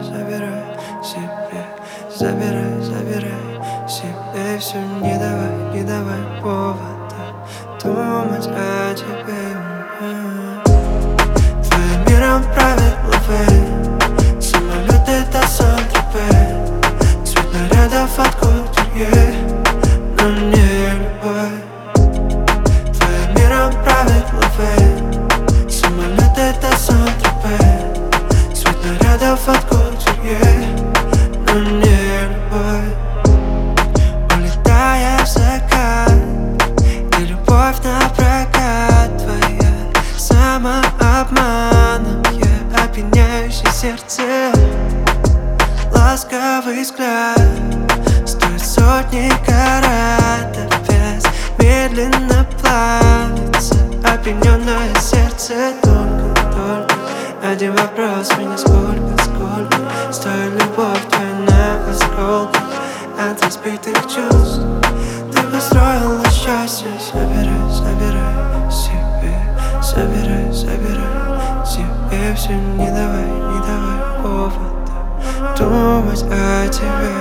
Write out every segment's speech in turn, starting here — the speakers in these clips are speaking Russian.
забирай себе, забирай себе все. Не давай повода думать о тебе. Твоим миром правит лавы, самолеты до Сан-Тропе, цвет нарядов от кутюрье, но не любовь. Твоим миром правит лавы, самолеты до Сан-Тропе, цвет нарядов от кутюрье, но не любовь. Улетая в закат, и любовь напрокат твоя самообманом, я опьяняющий сердце. Ласковый взгляд стоит сотни каратов, вес медленно плавится опьяненное сердце. Только один вопрос меня: сколько стоит любовь твоя на осколки от разбитых чувств? Ты построила счастье, забирай себе, забирай себе все. Не давай повода думать о тебе.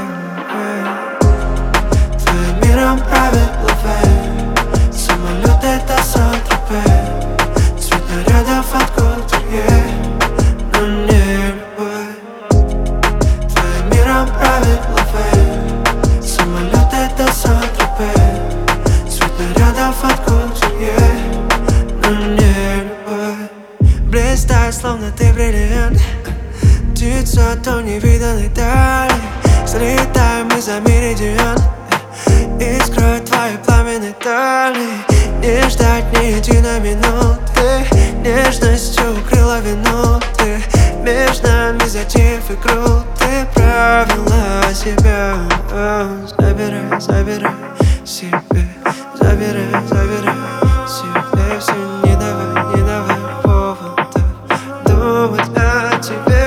Твоим миром правит лавы, самолеты до Сан-Тропе, цвет нарядов от кутюрье, но не любовь. Твоим миром правит лавы, самолеты до Сан-Тропе, цвет нарядов от кутюрье, но не любовь. Блистаешь, словно ты бриллиант, птица то невиданной дали. Взлетаем мы за меридиан, искрой твоей пламенной талии. Не ждать ни единой минуты, нежностью укрыла вину ты. Между нами затеяв игру, ты провела себя. Забирай себе, забирай себе все. Не давай повода думать о тебе.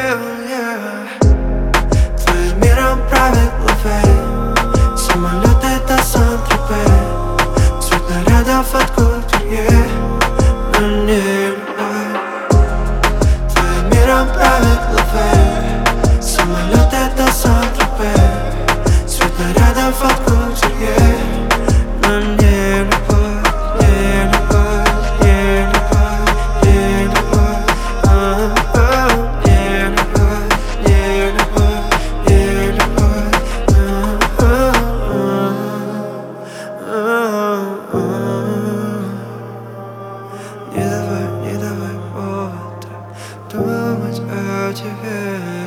Твоим миром правит лавы, самолеты до Сан-Тропе, цвет нарядов от кутюрье, но не любовь. Твоим миром правит лавы, самолеты до Сан-Тропе, цвет нарядов от кутюрье, но не любовь. Не давай повода думать о тебе.